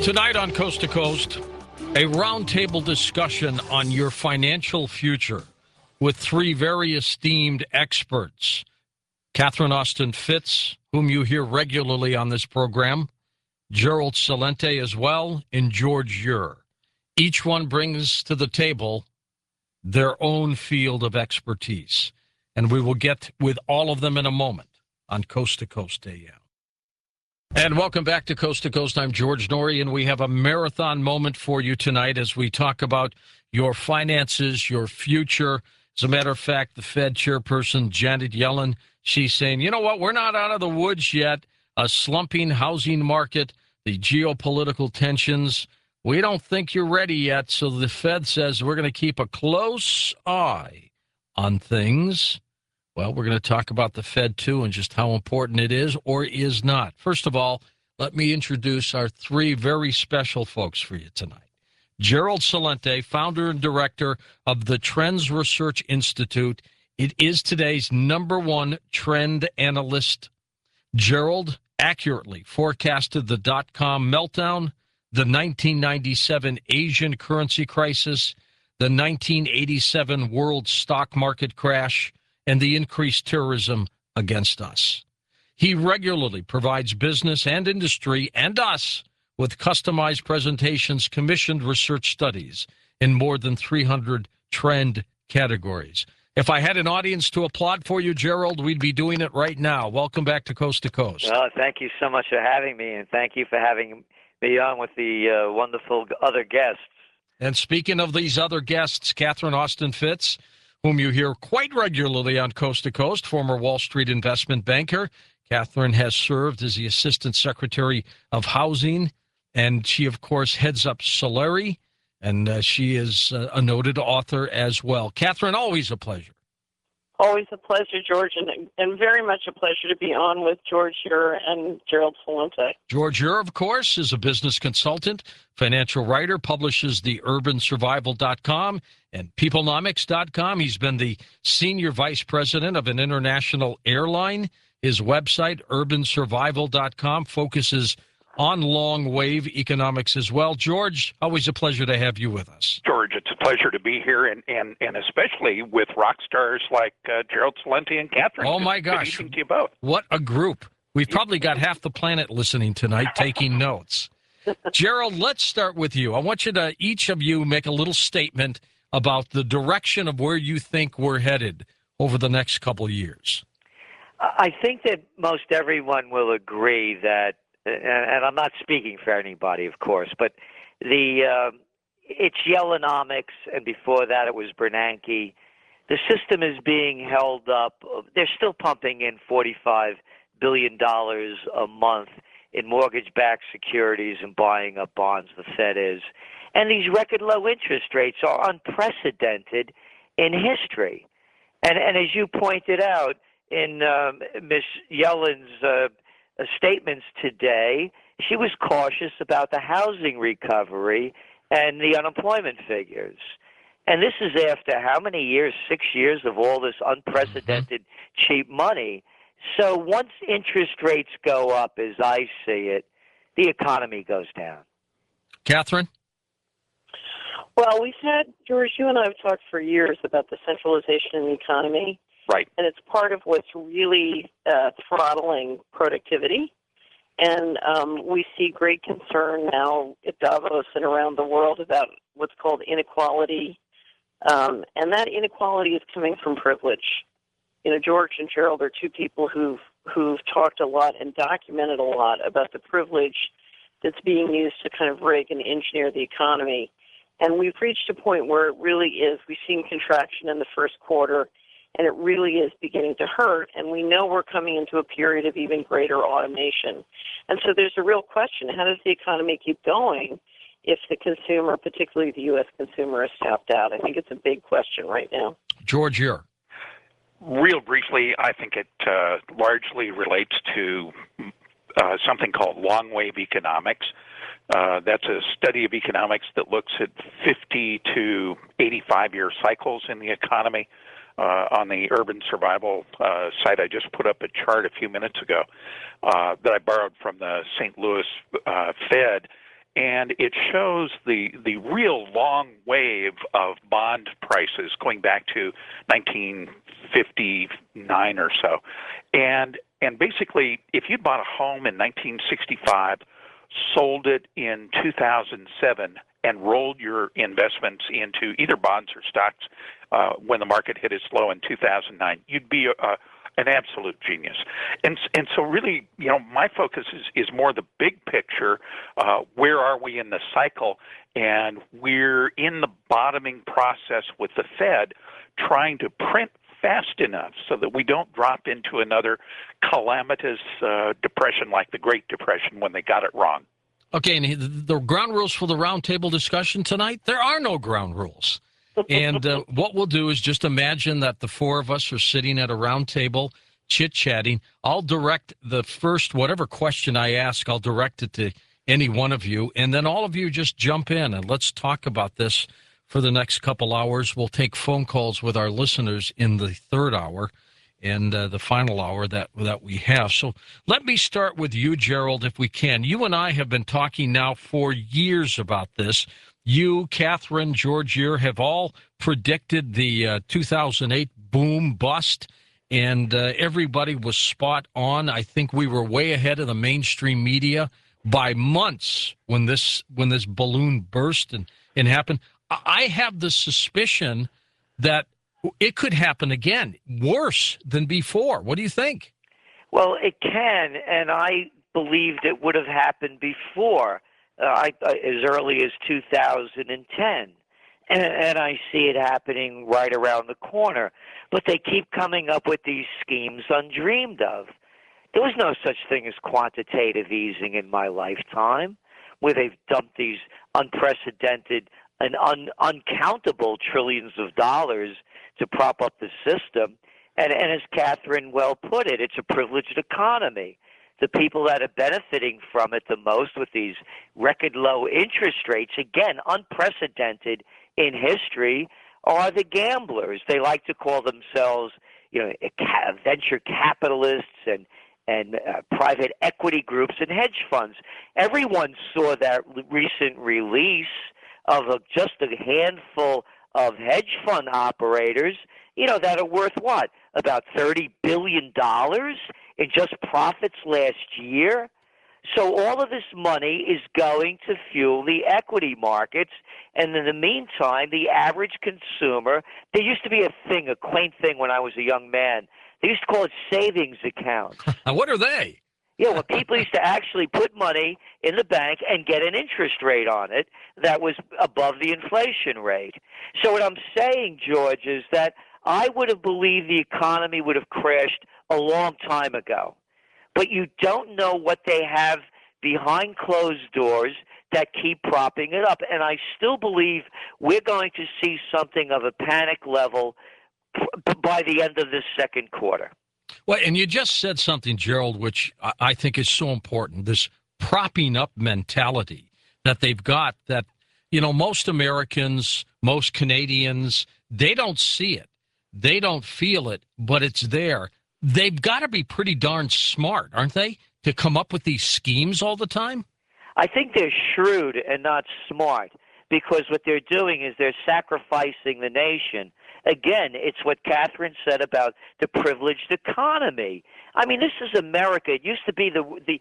Tonight on Coast to Coast, a roundtable discussion on your financial future with three very esteemed experts. Catherine Austin Fitts, whom you hear regularly on this program, Gerald Celente as well, and George Ure. Each one brings to the table their own field of expertise, and we will get with all of them in a moment on Coast to Coast AM. And welcome back to Coast. I'm George Noory, and we have a marathon moment for you tonight as we talk about your finances, your future. As a matter of fact, the Fed chairperson, Janet Yellen, she's saying, you know what, we're not out of the woods yet. A slumping housing market, the geopolitical tensions, we don't think you're ready yet. So the Fed says we're going to keep a close eye on things. Well, we're going to talk about the Fed, too, and just how important it is or is not. First of all, let me introduce our three very special folks for you tonight. Gerald Celente, founder and director of the Trends Research Institute. It is today's #1 trend analyst. Gerald accurately forecasted the dot-com meltdown, the 1997 Asian currency crisis, the 1987 world stock market crash, and the increased terrorism against us. He regularly provides business and industry and us with customized presentations, commissioned research studies in more than 300 trend categories. If I had an audience to applaud for you, Gerald, we'd be doing it right now. Welcome back to Coast. Well, thank you so much for having me, and thank you for having me on with the wonderful other guests. And speaking of these other guests, Catherine Austin Fitts, whom you hear quite regularly on Coast to Coast, former Wall Street investment banker. Catherine has served as the Assistant Secretary of Housing, and she, of course, heads up Solari, and she is a noted author as well. Catherine, always a pleasure. Always a pleasure, George, and very much a pleasure to be on with George Ure and Gerald Celente. George Ure, of course, is a business consultant, financial writer, publishes the urbansurvival.com and peoplenomics.com. He's been the senior vice president of an international airline. His website, urbansurvival.com, focuses on long-wave economics as well. George, always a pleasure to have you with us. George, it's a pleasure to be here, and especially with rock stars like Gerald Celente and Catherine. Oh, my gosh. Good evening to you both. What a group. We've probably got half the planet listening tonight taking notes. Gerald, let's start with you. I want you to, each of you, make a little statement about the direction of where you think we're headed over the next couple of years. I think that most everyone will agree that, and I'm not speaking for anybody, of course, but it's Yellenomics, and before that it was Bernanke. The system is being held up. They're still pumping in $45 billion a month in mortgage-backed securities and buying up bonds, the Fed is. And these record low interest rates are unprecedented in history. And as you pointed out in Ms. Yellen's statements today, she was cautious about the housing recovery and the unemployment figures. And this is after how many years? 6 years of all this unprecedented cheap money. So once interest rates go up, as I see it, the economy goes down. Catherine? Well, we've had, George, you and I have talked for years about the centralization in the economy. Right. And it's part of what's really throttling productivity. And we see great concern now at Davos and around the world about what's called inequality. And that inequality is coming from privilege. You know, George and Gerald are two people who've talked a lot and documented a lot about the privilege that's being used to kind of rig and engineer the economy. And we've reached a point where it really is. We've seen contraction in the first quarter, and it really is beginning to hurt. And we know we're coming into a period of even greater automation. And so there's a real question: how does the economy keep going if the consumer, particularly the U.S. consumer, is tapped out? I think it's a big question right now. George Ure. Real briefly, I think it largely relates to something called long-wave economics. That's a study of economics that looks at 50 to 85-year cycles in the economy. On the Urban Survival site, I just put up a chart a few minutes ago that I borrowed from the St. Louis Fed, and it shows the real long wave of bond prices going back to 1959 or so. And basically, if you bought a home in 1965, sold it in 2007, and rolled your investments into either bonds or stocks when the market hit its low in 2009, you'd be an absolute genius. And so really, my focus is more the big picture. Where are we in the cycle? And we're in the bottoming process with the Fed trying to print fast enough so that we don't drop into another calamitous depression like the Great Depression when they got it wrong. Okay, and the ground rules for the roundtable discussion tonight, there are no ground rules. And what we'll do is just imagine that the four of us are sitting at a round table chit-chatting. I'll direct the first, whatever question I ask, I'll direct it to any one of you. And then all of you just jump in and let's talk about this for the next couple hours. We'll take phone calls with our listeners in the third hour and the final hour that we have. So let me start with you, Gerald, if we can. You and I have been talking now for years about this. You, Catherine, George Year have all predicted the 2008 boom bust, and everybody was spot on. I think we were way ahead of the mainstream media by months when this balloon burst and happened. I have the suspicion that it could happen again, worse than before. What do you think? Well, it can, and I believed it would have happened before, as early as 2010. And I see it happening right around the corner. But they keep coming up with these schemes undreamed of. There was no such thing as quantitative easing in my lifetime, where they've dumped these unprecedented and uncountable trillions of dollars to prop up the system. And as Catherine well put it, it's a privileged economy. The people that are benefiting from it the most with these record low interest rates, again, unprecedented in history, are the gamblers. They like to call themselves, venture capitalists and private equity groups and hedge funds. Everyone saw that recent release of just a handful of hedge fund operators, that are worth what? About $30 billion in just profits last year. So all of this money is going to fuel the equity markets. And in the meantime, the average consumer, there used to be a quaint thing when I was a young man. They used to call it savings accounts. What are they? Yeah, well, people used to actually put money in the bank and get an interest rate on it that was above the inflation rate. So what I'm saying, George, is that I would have believed the economy would have crashed a long time ago. But you don't know what they have behind closed doors that keep propping it up. And I still believe we're going to see something of a panic level by the end of this second quarter. Well, and you just said something, Gerald, which I think is so important, this propping up mentality that they've got that, most Americans, most Canadians, they don't see it. They don't feel it, but it's there. They've got to be pretty darn smart, aren't they, to come up with these schemes all the time? I think they're shrewd and not smart because what they're doing is they're sacrificing the nation. Again, it's what Catherine said about the privileged economy. I mean, this is America. It used to be the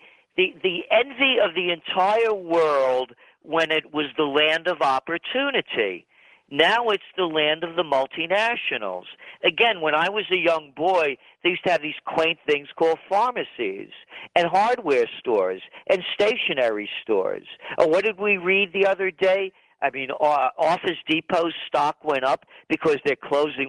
envy of the entire world when it was the land of opportunity. Now it's the land of the multinationals. Again, when I was a young boy, they used to have these quaint things called pharmacies and hardware stores and stationery stores. What did we read the other day? I mean, Office Depot's stock went up because they're closing,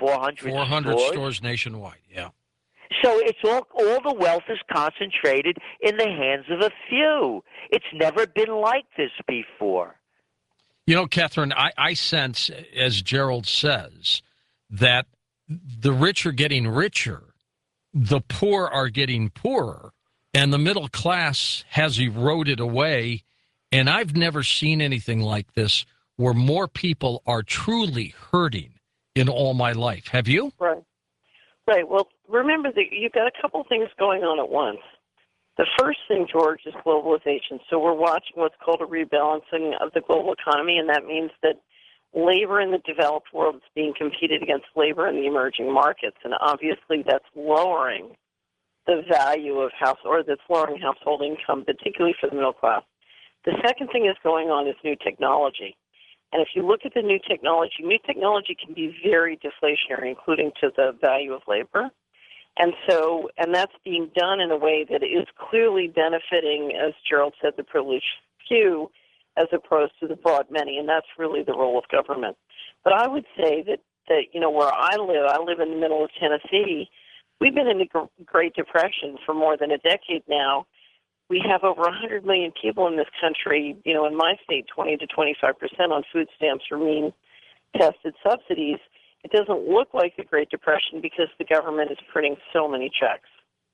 400 stores nationwide, yeah. So it's all the wealth is concentrated in the hands of a few. It's never been like this before. Catherine, I sense, as Gerald says, that the rich are getting richer, the poor are getting poorer, and the middle class has eroded away. And I've never seen anything like this where more people are truly hurting in all my life. Have you? Right. Well, remember that you've got a couple things going on at once. The first thing, George, is globalization. So we're watching what's called a rebalancing of the global economy, and that means that labor in the developed world is being competed against labor in the emerging markets, and obviously that's lowering the value of that's lowering household income, particularly for the middle class. The second thing that's going on is new technology. And if you look at the new technology can be very deflationary, including to the value of labor. And that's being done in a way that is clearly benefiting, as Gerald said, the privileged few, as opposed to the broad many, and that's really the role of government. But I would say that where I live in the middle of Tennessee, we've been in the Great Depression for more than a decade now. We have over 100 million people in this country, in my state, 20 to 25% on food stamps or mean tested subsidies. It doesn't look like the Great Depression because the government is printing so many checks.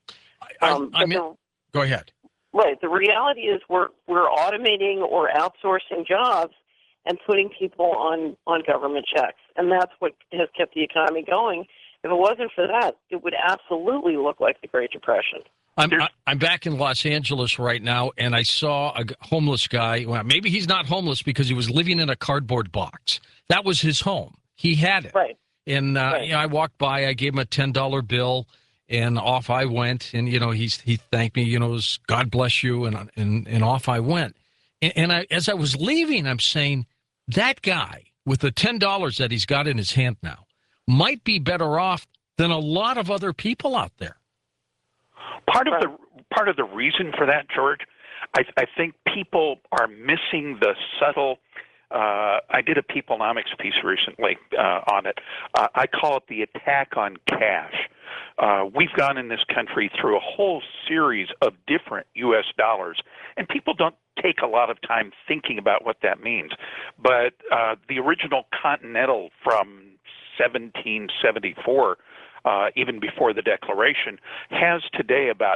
Go ahead. Right. The reality is we're automating or outsourcing jobs and putting people on government checks. And that's what has kept the economy going. If it wasn't for that, it would absolutely look like the Great Depression. I'm back in Los Angeles right now, and I saw a homeless guy. Well, maybe he's not homeless because he was living in a cardboard box. That was his home. He had it. Right. And right. I walked by. I gave him a $10 bill, and off I went. And he thanked me. It was God bless you, and off I went. And as I was leaving, I'm saying that guy with the $10 that he's got in his hand now might be better off than a lot of other people out there. Part of the reason for that, George, I think people are missing the subtle. I did a Peoplenomics piece recently on it. I call it the attack on cash. We've gone in this country through a whole series of different U.S. dollars, and people don't take a lot of time thinking about what that means. But the original Continental from 1774, even before the Declaration, has today about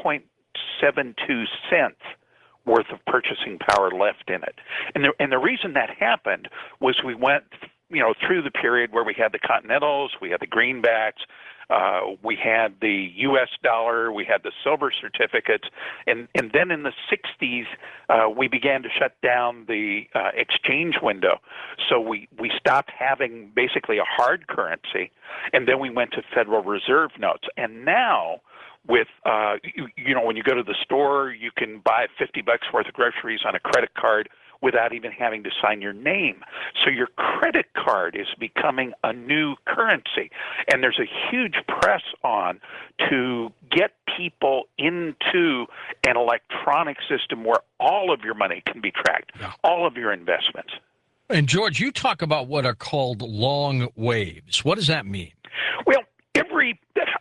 2.72 cents worth of purchasing power left in it. And the reason that happened was we went through the period where we had the Continentals, we had the greenbacks, we had the U.S. dollar, we had the silver certificates, and then in the 60s, we began to shut down the exchange window. So we stopped having basically a hard currency, and then we went to Federal Reserve notes. And now, with when you go to the store, you can buy $50 worth of groceries on a credit card without even having to sign your name. So your credit card is becoming a new currency. And there's a huge press on to get people into an electronic system where all of your money can be tracked, all of your investments. And George, you talk about what are called long waves. What does that mean? Well, every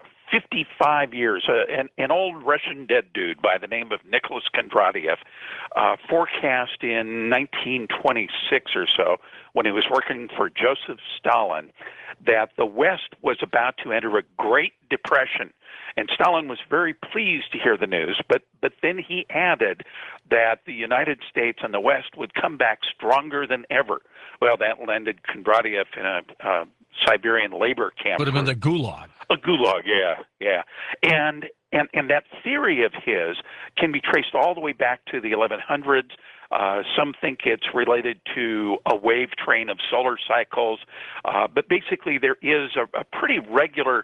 55 years, an old Russian dead dude by the name of Nicholas Kondratiev forecast in 1926 or so, when he was working for Joseph Stalin, that the West was about to enter a Great Depression. And Stalin was very pleased to hear the news, but then he added that the United States and the West would come back stronger than ever. Well, that landed Kondratiev in a Siberian labor camp. Put him in the gulag. A gulag, yeah. And that theory of his can be traced all the way back to the 1100s. Some think it's related to a wave train of solar cycles. But basically there is a pretty regular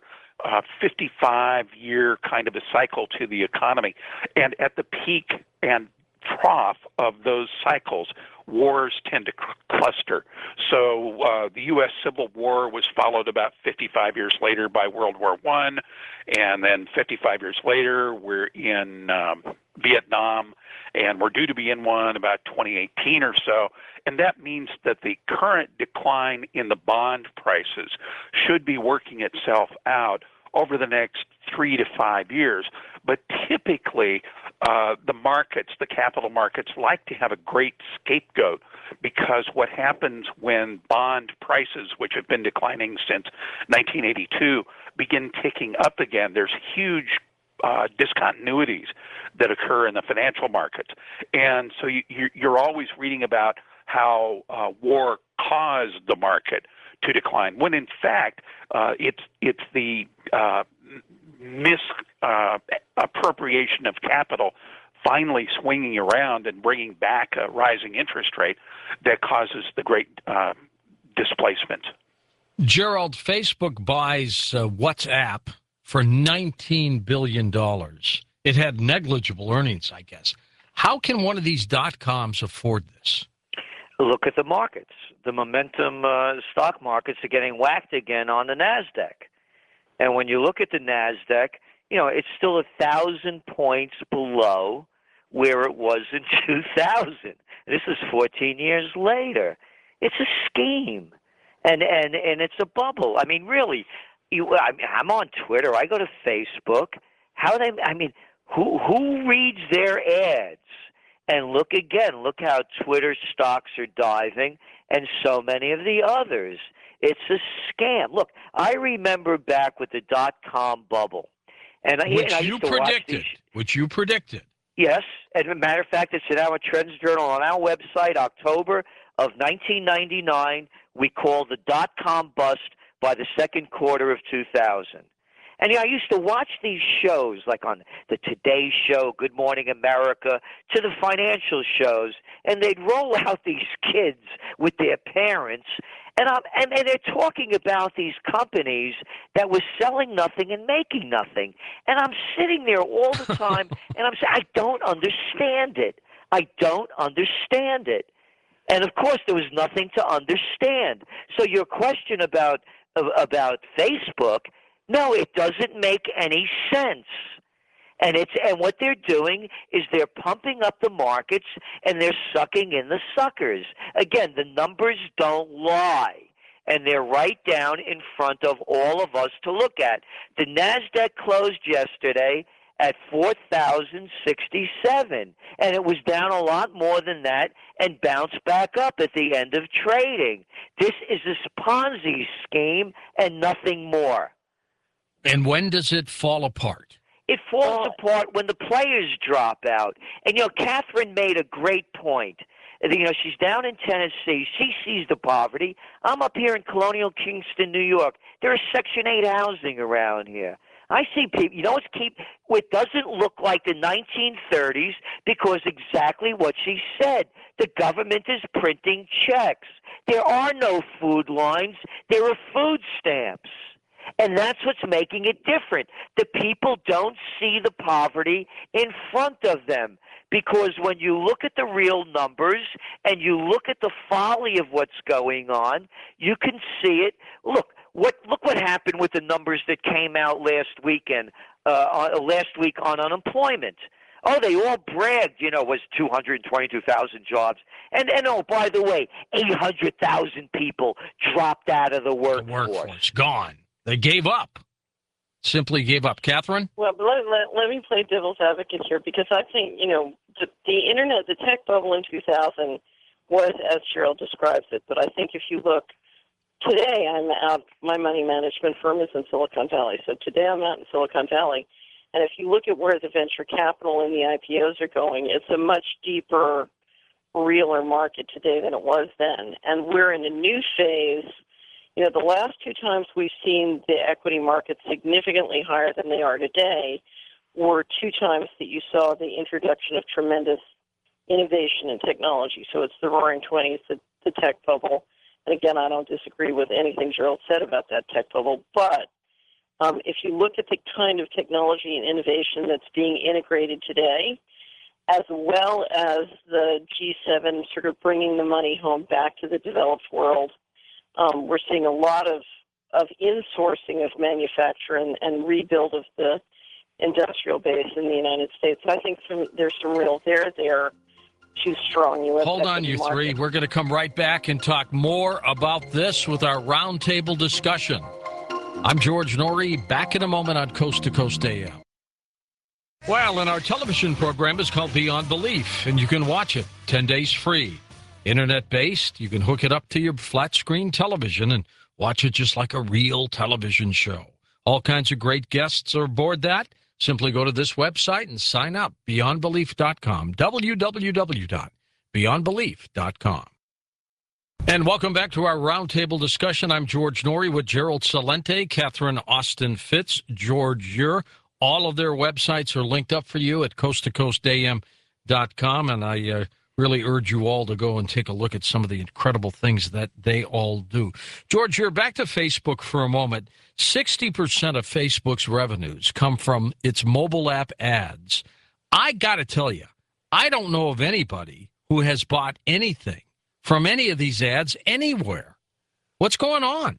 55-year kind of a cycle to the economy. And at the peak and trough of those cycles, wars tend to cluster. So the U.S. Civil War was followed about 55 years later by World War I, and then 55 years later we're in Vietnam, and we're due to be in one about 2018 or so. And that means that the current decline in the bond prices should be working itself out over the next 3 to 5 years. But typically, the markets, the capital markets, like to have a great scapegoat, because what happens when bond prices, which have been declining since 1982, begin ticking up again, there's huge discontinuities that occur in the financial markets. And so you're always reading about how war caused the market to decline, when in fact it's the misappropriation of capital finally swinging around and bringing back a rising interest rate that causes the great displacement. Gerald, Facebook buys WhatsApp for $19 billion. It had negligible earnings, I guess. How can one of these dot-coms afford this? Look at the markets. The momentum stock markets are getting whacked again on the NASDAQ. And when you look at the NASDAQ, it's still 1,000 points below where it was in 2000. This is 14 years later. It's a scheme. And it's a bubble. I mean, really, I'm on Twitter. I go to Facebook. Who reads their ads? And look how Twitter stocks are diving, and so many of the others. It's a scam. Look, I remember back with the dot-com bubble, and I used to watch these. Which you predicted. Yes, and as a matter of fact, it's in our Trends Journal on our website, October of 1999. We called the dot-com bust by the second quarter of 2000. And I used to watch these shows, like on the Today Show, Good Morning America, to the financial shows, and they'd roll out these kids with their parents, and they're talking about these companies that were selling nothing and making nothing. And I'm sitting there all the time, and I'm saying, I don't understand it. I don't understand it. And, of course, there was nothing to understand. So your question about Facebook, no, it doesn't make any sense. And what they're doing is they're pumping up the markets and they're sucking in the suckers. Again, the numbers don't lie. And they're right down in front of all of us to look at. The NASDAQ closed yesterday at 4,067, and it was down a lot more than that and bounced back up at the end of trading. This is a Ponzi scheme and nothing more. And when does it fall apart? It falls apart when the players drop out. And, Catherine made a great point. She's down in Tennessee. She sees the poverty. I'm up here in Colonial Kingston, New York. There is Section 8 housing around here. I see people, it doesn't look like the 1930s because exactly what she said. The government is printing checks. There are no food lines. There are food stamps. And that's what's making it different. The people don't see the poverty in front of them because when you look at the real numbers and you look at the folly of what's going on, you can see it. Look what happened with the numbers that came out last week on unemployment. Oh, they all bragged, was 222,000 jobs. And oh, by the way, 800,000 people dropped out of the workforce. The workforce, gone. They gave up. Simply gave up. Catherine? Well, let me play devil's advocate here because I think, the internet, the tech bubble in 2000 was as Gerald describes it. But I think if you look, today I'm out, my money management firm is in Silicon Valley. So today I'm out in Silicon Valley. And if you look at where the venture capital and the IPOs are going, it's a much deeper, realer market today than it was then. And we're in a new phase. The last two times we've seen the equity markets significantly higher than they are today were two times that you saw the introduction of tremendous innovation and technology. So it's the Roaring '20s, the tech bubble. And again, I don't disagree with anything Gerald said about that tech bubble. But if you look at the kind of technology and innovation that's being integrated today, as well as the G7 sort of bringing the money home back to the developed world, we're seeing a lot of insourcing of manufacturing and rebuild of the industrial base in the United States. I think there's some real there too strong U.S. Hold on, you market. three. We're going to come right back and talk more about this with our roundtable discussion. I'm George Noory, back in a moment on Coast to Coast AM. Well, and our television program is called Beyond Belief, and you can watch it 10 days free. Internet-based, you can hook it up to your flat-screen television and watch it just like a real television show. All kinds of great guests are aboard that. Simply go to this website and sign up, beyondbelief.com, www.beyondbelief.com. And welcome back to our roundtable discussion. I'm George Noory with Gerald Celente, Catherine Austin Fitts, George Ure. All of their websites are linked up for you at coasttocoastam.com, and I really urge you all to go and take a look at some of the incredible things that they all do. George, you're back to Facebook for a moment. 60% of Facebook's revenues come from its mobile app ads. I got to tell you, I don't know of anybody who has bought anything from any of these ads anywhere. What's going on?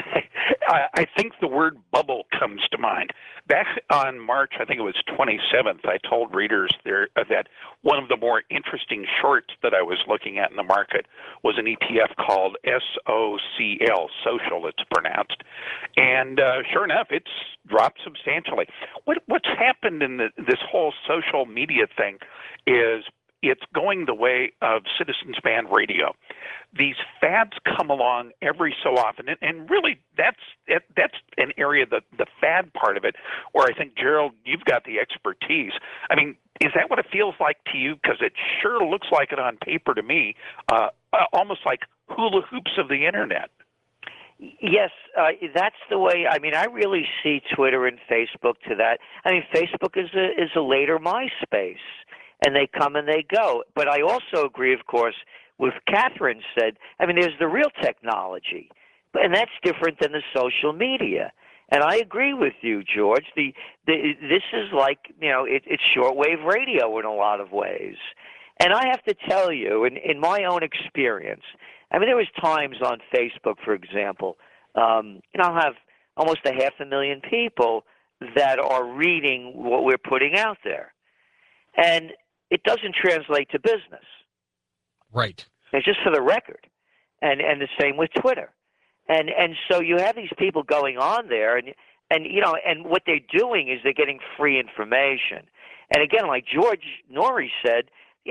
I think the word bubble comes to mind. Back on March, I think it was 27th, I told readers there that one of the more interesting shorts that I was looking at in the market was an ETF called SOCL, social it's pronounced. And sure enough, it's dropped substantially. What's happened in this whole social media thing is it's going the way of Citizens Band Radio. These fads come along every so often, and really that's an area, the fad part of it, where I think, Gerald, you've got the expertise. I mean, is that what it feels like to you? Because it sure looks like it on paper to me, almost like hula hoops of the internet. Yes, that's the way. I mean, I really see Twitter and Facebook to that. I mean, Facebook is a later MySpace, and they come and they go. But I also agree, of course, with Catherine said. I mean, there's the real technology, and that's different than the social media. And I agree with you, George. This is like, it's shortwave radio in a lot of ways. And I have to tell you, in my own experience, I mean, there was times on Facebook, for example, I'll have almost 500,000 people that are reading what we're putting out there. And it doesn't translate to business. Right. It's just for the record. And the same with Twitter. And so you have these people going on there, and what they're doing is they're getting free information. And again, like George Norrie said,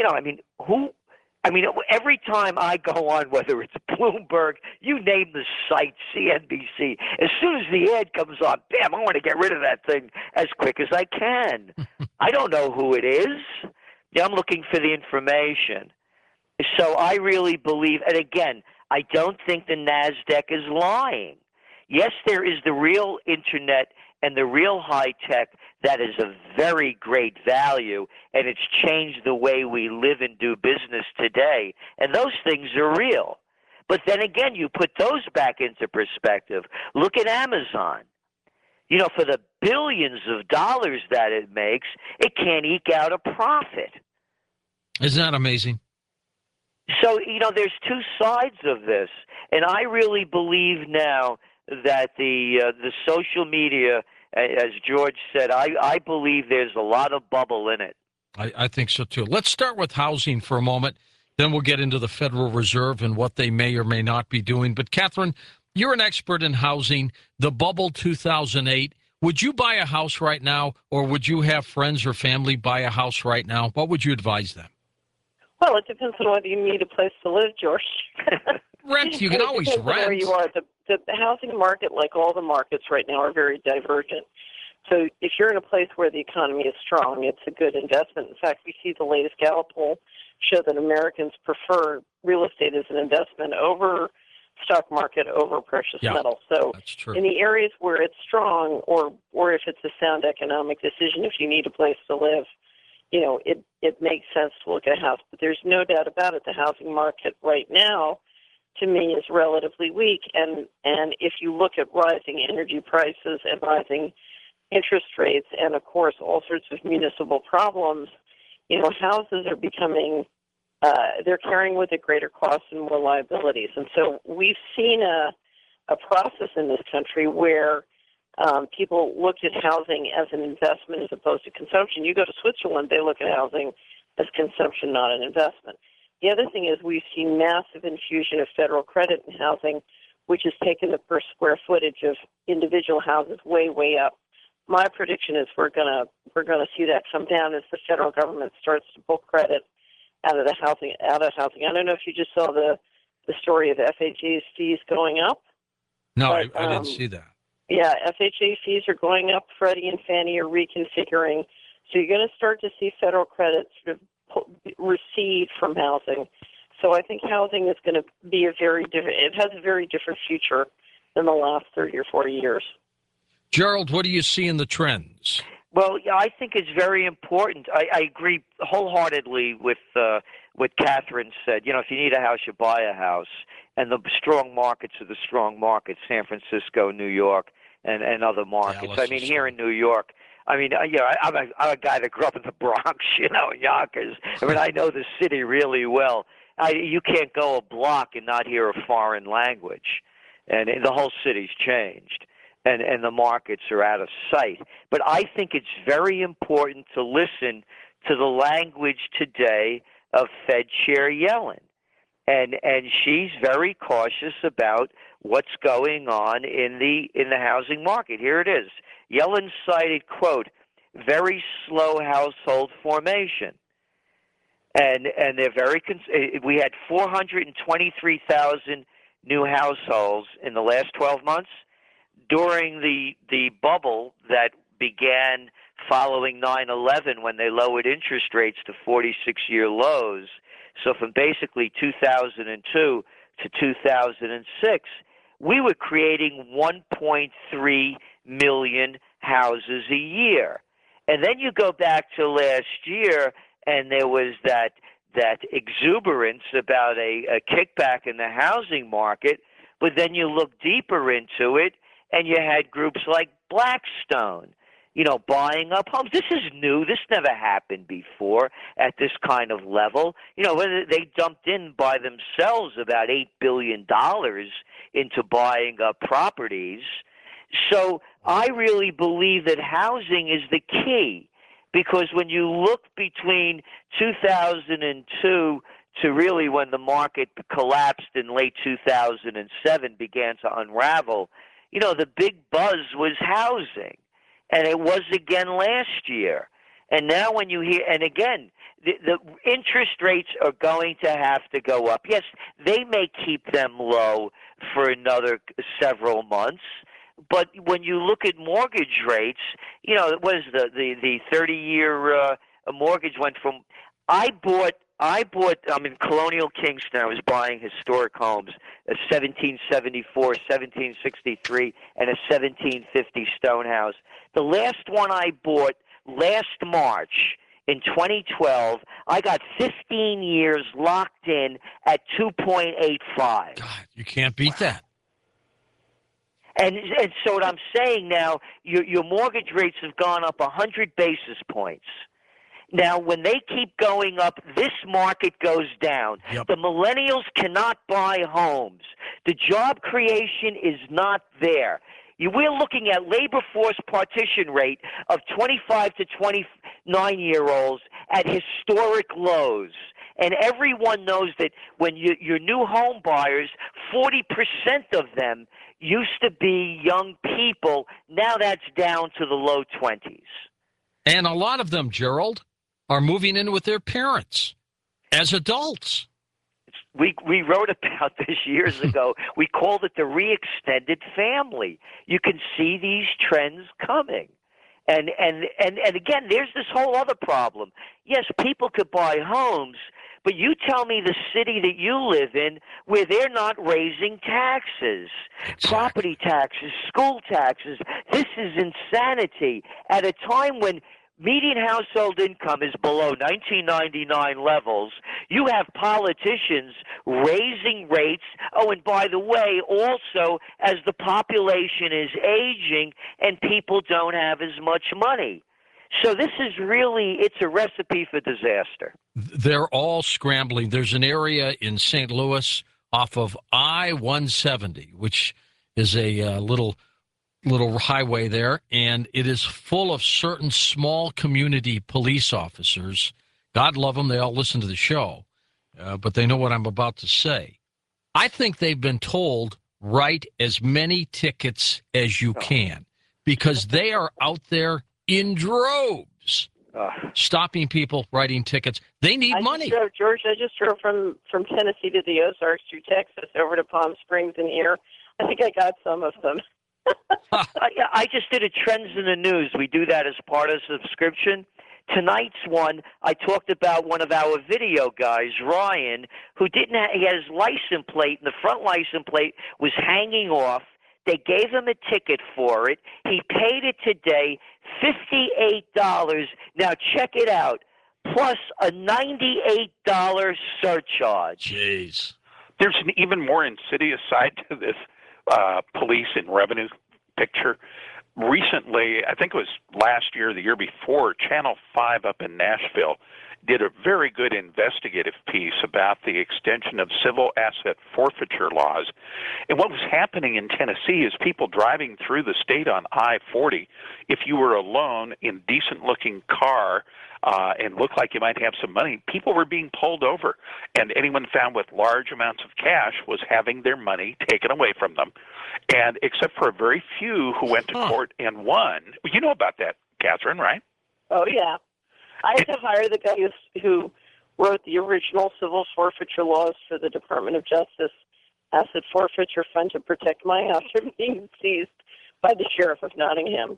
every time I go on, whether it's Bloomberg, you name the site, CNBC, as soon as the ad comes on, bam, I want to get rid of that thing as quick as I can. I don't know who it is. I'm looking for the information. So I really believe, and again, I don't think the NASDAQ is lying. Yes, there is the real internet and the real high tech that is of very great value, and it's changed the way we live and do business today. And those things are real. But then again, you put those back into perspective. Look at Amazon. For the billions of dollars that it makes, it can't eke out a profit. Isn't that amazing? So, there's two sides of this. And I really believe now that the social media, as George said, I believe there's a lot of bubble in it. I think so, too. Let's start with housing for a moment. Then we'll get into the Federal Reserve and what they may or may not be doing. But, Catherine, you're an expert in housing. The bubble 2008. Would you buy a house right now, or would you have friends or family buy a house right now? What would you advise them? Well, it depends on whether you need a place to live, George. Rent. You can always rent. Where you are. The housing market, like all the markets right now, are very divergent. So if you're in a place where the economy is strong, it's a good investment. In fact, we see the latest Gallup poll show that Americans prefer real estate as an investment over stock market, over precious metal. So that's true. In the areas where it's strong, or if it's a sound economic decision, if you need a place to live, it makes sense to look at a house. But there's no doubt about it, the housing market right now, to me, is relatively weak. And if you look at rising energy prices and rising interest rates and, of course, all sorts of municipal problems, houses are becoming, they're carrying with it greater costs and more liabilities. And so we've seen a process in this country where people looked at housing as an investment as opposed to consumption. You go to Switzerland, they look at housing as consumption, not an investment. The other thing is we've seen massive infusion of federal credit in housing, which has taken the per square footage of individual houses way, way up. My prediction is we're gonna see that come down as the federal government starts to pull credit out of housing. I don't know if you just saw the story of FHA's fees going up. No, but, I didn't see that. Yeah, FHA fees are going up. Freddie and Fannie are reconfiguring. So you're going to start to see federal credit sort of recede from housing. So I think housing is going to be it has a very different future than the last 30 or 40 years. Gerald, what do you see in the trends? Well, yeah, I think it's very important. I agree wholeheartedly with what Catherine said. You know, if you need a house, you buy a house. And the strong markets are the strong markets, San Francisco, New York, and other markets. Dallas I mean, is here in New York, I mean, I'm a guy that grew up in the Bronx, you know, in Yonkers. I mean, I know the city really well. You can't go a block and not hear a foreign language. And the whole city's changed. And the markets are out of sight. But I think it's very important to listen to the language today of Fed Chair Yellen. And she's very cautious about what's going on in the housing market. Here it is. Yellen cited, quote, very slow household formation. And they're very we had 423,000 new households in the last 12 months. During the bubble that began following 9/11 when they lowered interest rates to 46-year lows, so from basically 2002 to 2006, we were creating 1.3 million houses a year. And then you go back to last year, and there was that exuberance about a kickback in the housing market, but then you look deeper into it, and you had groups like Blackstone, you know, buying up homes. This is new. This never happened before at this kind of level. You know, they dumped in by themselves about $8 billion into buying up properties. So I really believe that housing is the key, because when you look between 2002 to really when the market collapsed in late 2007, began to unravel, you know, the big buzz was housing, and it was again last year. And now when you hear, and again, the interest rates are going to have to go up. Yes, they may keep them low for another several months, but when you look at mortgage rates, you know, what is the 30-year mortgage went from, I'm in Colonial Kingston. I was buying historic homes, a 1774, 1763, and a 1750 stone house. The last one I bought last March in 2012, I got 15 years locked in at 2.85. God, you can't beat that. And so what I'm saying now, your mortgage rates have gone up 100 basis points. Now, when they keep going up, this market goes down. Yep. The millennials cannot buy homes. The job creation is not there. We're looking at labor force partition rate of 25 to 29-year-olds at historic lows. And everyone knows that when your new home buyers, 40% of them used to be young people. Now that's down to the low 20s. And a lot of them, Gerald, are moving in with their parents as adults. We wrote about this years ago. We called it the re-extended family. You can see these trends coming. And again, there's this whole other problem. Yes, people could buy homes, but you tell me the city that you live in where they're not raising taxes, property taxes, school taxes. This is insanity at a time when median household income is below 1999 levels. You have politicians raising rates. Oh, and by the way, also as the population is aging and people don't have as much money. So this is really, it's a recipe for disaster. They're all scrambling. There's an area in St. Louis off of I-170, which is a little highway there, and it is full of certain small community police officers. God love them. They all listen to the show, but they know what I'm about to say. I think they've been told, write as many tickets as you can, because they are out there in droves, stopping people, writing tickets. They need money. George, I just drove from Tennessee to the Ozarks through Texas over to Palm Springs and here. I think I got some of them. I just did a Trends in the News. We do that as part of subscription. Tonight's one, I talked about one of our video guys, Ryan, who he had his license plate, and the front license plate was hanging off. They gave him a ticket for it. He paid it today, $58. Now check it out, plus a $98 surcharge. Jeez. There's an even more insidious side to this police and revenue picture. Recently, I think it was last year, the year before, Channel 5 up in Nashville did a very good investigative piece about the extension of civil asset forfeiture laws. And what was happening in Tennessee is people driving through the state on I-40, if you were alone in decent-looking car and looked like you might have some money, people were being pulled over. And anyone found with large amounts of cash was having their money taken away from them. And except for a very few who went to court and won. You know about that, Catherine, right? Oh, yeah. I had to hire the guy who wrote the original civil forfeiture laws for the Department of Justice Asset Forfeiture Fund to protect my house from being seized by the Sheriff of Nottingham.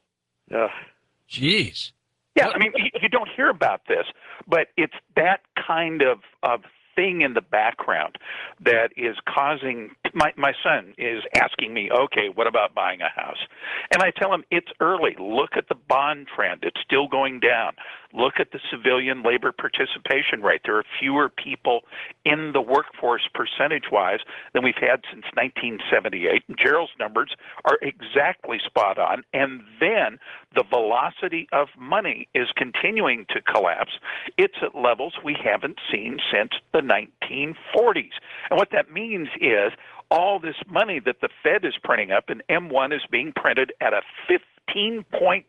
Jeez. Yeah, I mean, you don't hear about this, but it's that kind of thing in the background that is causing my son is asking me, okay, what about buying a house? And I tell him it's early. Look at the bond trend. It's still going down. Look at the civilian labor participation rate. There are fewer people in the workforce percentage-wise than we've had since 1978. And Gerald's numbers are exactly spot on. And then the velocity of money is continuing to collapse. It's at levels we haven't seen since the 1940s. And what that means is all this money that the Fed is printing up, and M1 is being printed at a 15.9%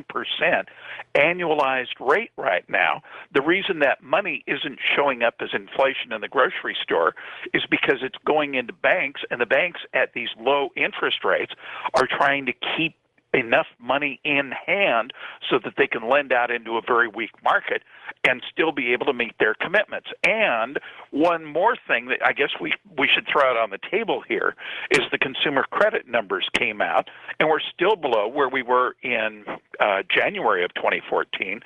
annualized rate right now. The reason that money isn't showing up as inflation in the grocery store is because it's going into banks, and the banks at these low interest rates are trying to keep enough money in hand so that they can lend out into a very weak market and still be able to meet their commitments. And one more thing that I guess we should throw out on the table here is the consumer credit numbers came out, and we're still below where we were in January of 2014,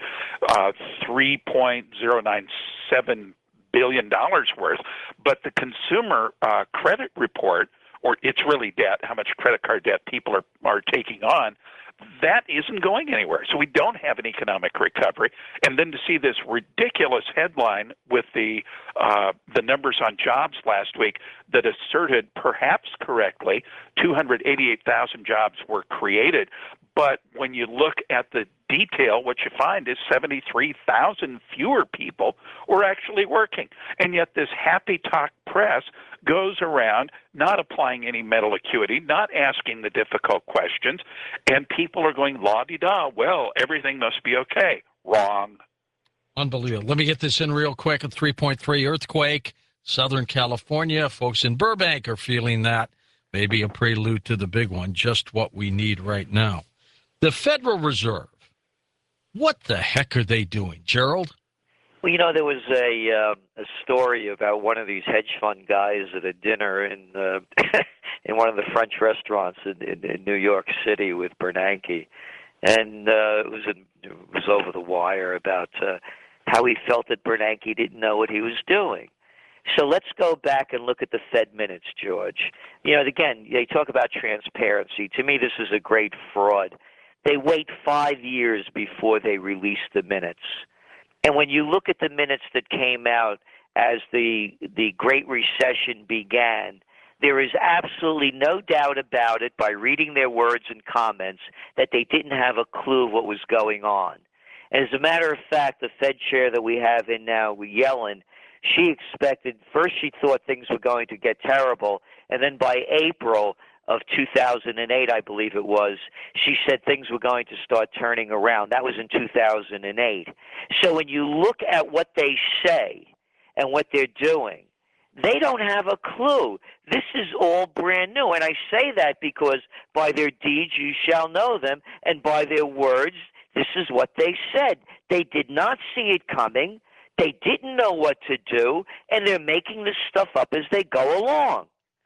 $3.097 billion worth. But the consumer credit report, or it's really debt, how much credit card debt people are taking on, that isn't going anywhere. So we don't have an economic recovery. And then to see this ridiculous headline with the numbers on jobs last week that asserted, perhaps correctly, 288,000 jobs were created. But when you look at the detail, what you find is 73,000 fewer people were actually working. And yet this happy talk press goes around not applying any mental acuity, not asking the difficult questions, and people are going la-di-da, well, everything must be okay. Wrong. Unbelievable. Let me get this in real quick. A 3.3 earthquake, Southern California. Folks in Burbank are feeling that. Maybe a prelude to the big one, just what we need right now. The Federal Reserve, what the heck are they doing, Gerald? Well, you know, there was a story about one of these hedge fund guys at a dinner in in one of the French restaurants in New York City with Bernanke, and it was over the wire about how he felt that Bernanke didn't know what he was doing. So let's go back and look at the Fed minutes, George. You know, again, they talk about transparency. To me, this is a great fraud. They wait 5 years before they release the minutes. And when you look at the minutes that came out as the Great Recession began, there is absolutely no doubt about it by reading their words and comments that they didn't have a clue of what was going on. And as a matter of fact, the Fed chair that we have in now, Yellen, she expected, first she thought things were going to get terrible, and then by April of 2008, I believe it was, she said things were going to start turning around. That was in 2008. So when you look at what they say and what they're doing, they don't have a clue. This is all brand new. And I say that because by their deeds you shall know them, and by their words, this is what they said. They did not see it coming. They didn't know what to do, and they're making this stuff up as they go along.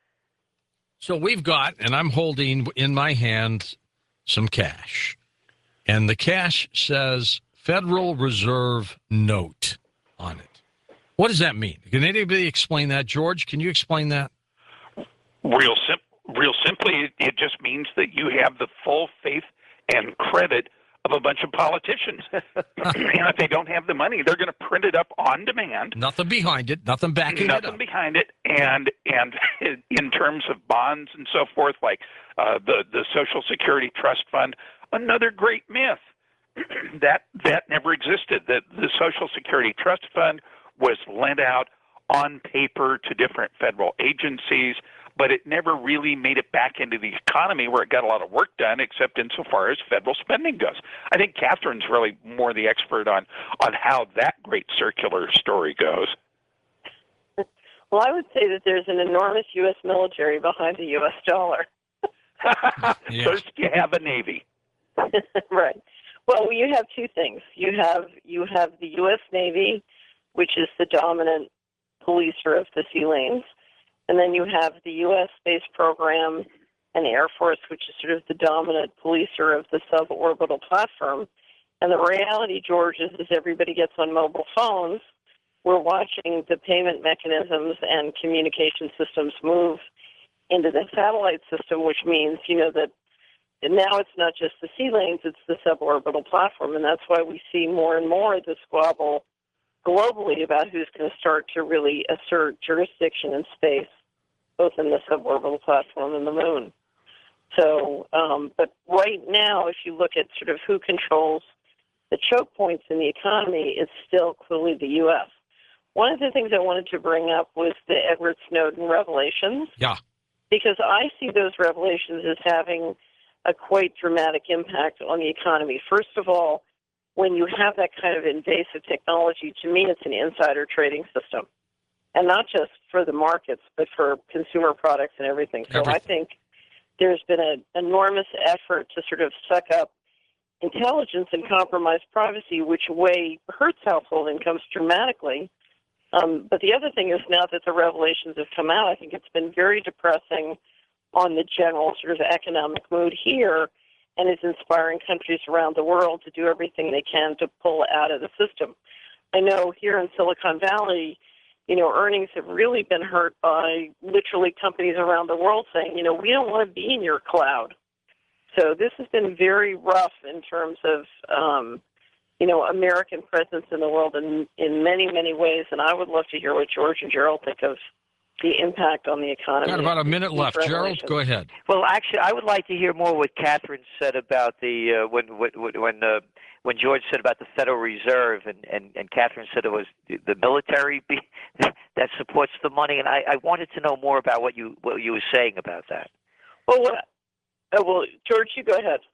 So we've got, and I'm holding in my hand some cash, and the cash says Federal Reserve Note on it. What does that mean? Can anybody explain that? George, can you explain that? Real simply, it just means that you have the full faith and credit of a bunch of politicians. And if they don't have the money, they're going to print it up on demand. Nothing behind it, nothing backing it up. Nothing behind it. And in terms of bonds and so forth, like the Social Security Trust Fund, another great myth. that never existed. That the Social Security Trust Fund was lent out on paper to different federal agencies, but it never really made it back into the economy where it got a lot of work done, except insofar as federal spending goes. I think Catherine's really more the expert on how that great circular story goes. Well, I would say that there's an enormous U.S. military behind the U.S. dollar. Yeah. First, you have a Navy. Right. Well, you have two things. You have the U.S. Navy, which is the dominant policer of the sea lanes, and then you have the U.S. Space Program and Air Force, which is sort of the dominant policer of the suborbital platform. And the reality, George, is as everybody gets on mobile phones, we're watching the payment mechanisms and communication systems move into the satellite system, which means, that now it's not just the sea lanes, it's the suborbital platform. And that's why we see more and more of the squabble globally about who's going to start to really assert jurisdiction in space, both in the suborbital platform and the moon. So, but right now, if you look at sort of who controls the choke points in the economy, it's still clearly the U.S. One of the things I wanted to bring up was the Edward Snowden revelations. Yeah. Because I see those revelations as having a quite dramatic impact on the economy. First of all, when you have that kind of invasive technology, to me it's an insider trading system. And not just for the markets, but for consumer products and everything. So I think there's been an enormous effort to sort of suck up intelligence and compromise privacy, which hurts household incomes dramatically. But the other thing is, now that the revelations have come out, I think it's been very depressing on the general sort of economic mood here, and is inspiring countries around the world to do everything they can to pull out of the system. I know here in Silicon Valley, earnings have really been hurt by literally companies around the world saying, we don't want to be in your cloud. So this has been very rough in terms of, American presence in the world in many, many ways. And I would love to hear what George and Gerald think of the impact on the economy. Got about a minute left. Gerald, go ahead. Well, actually, I would like to hear more what Catherine said about the when George said about the Federal Reserve, and Catherine said it was the military that supports the money, and I wanted to know more about what you were saying about that. Well, George, you go ahead.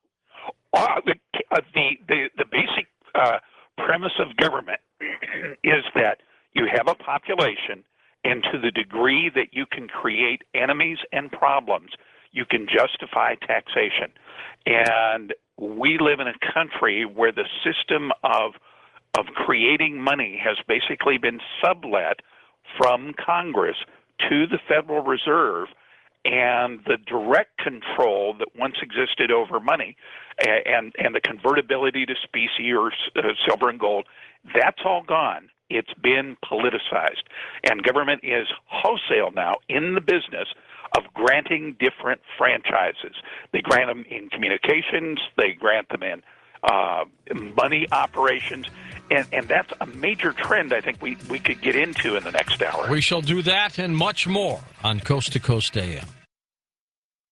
The basic premise of government is that you have a population, and to the degree that you can create enemies and problems, you can justify taxation. And we live in a country where the system of creating money has basically been sublet from Congress to the Federal Reserve, and the direct control that once existed over money and the convertibility to specie or silver and gold, that's all gone. It's been politicized. And government is wholesale now in the business of granting different franchises. They grant them in communications. They grant them in money operations. And that's a major trend I think we could get into in the next hour. We shall do that and much more on Coast to Coast AM.